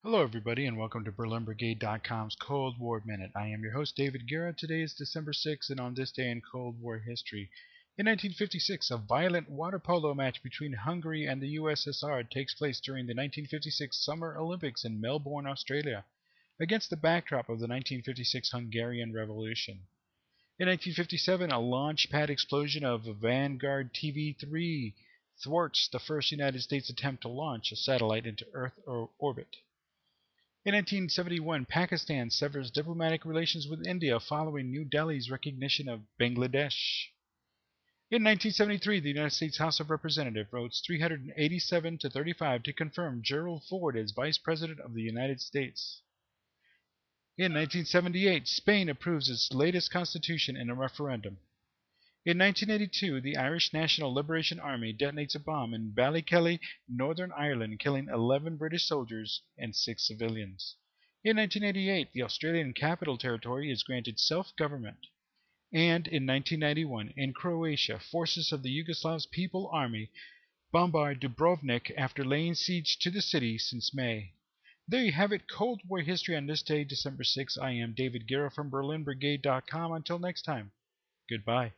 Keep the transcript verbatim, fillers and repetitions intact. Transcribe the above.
Hello, everybody, and welcome to Berlin Brigade dot com's Cold War Minute. I am your host, David Guerra. Today is December sixth, and on this day in Cold War history, in nineteen fifty-six, a violent water polo match between Hungary and the U S S R takes place during the nineteen fifty-six Summer Olympics in Melbourne, Australia, against the backdrop of the nineteen fifty-six Hungarian Revolution. In nineteen fifty-seven, a launch pad explosion of Vanguard T V three thwarts the first United States attempt to launch a satellite into Earth orbit. In nineteen seventy-one, Pakistan severs diplomatic relations with India following New Delhi's recognition of Bangladesh. In nineteen seventy-three, the United States House of Representatives votes three hundred eighty-seven to thirty-five to confirm Gerald Ford as Vice President of the United States. In nineteen seventy-eight, Spain approves its latest constitution in a referendum. In nineteen eighty-two, the Irish National Liberation Army detonates a bomb in Ballykelly, Northern Ireland, killing eleven British soldiers and six civilians. In nineteen eighty-eight, the Australian Capital Territory is granted self-government. And in nineteen ninety-one, in Croatia, forces of the Yugoslav People Army bombard Dubrovnik after laying siege to the city since May. There you have it, Cold War history on this day, December sixth. I am David Guerra from Berlin Brigade dot com. Until next time, goodbye.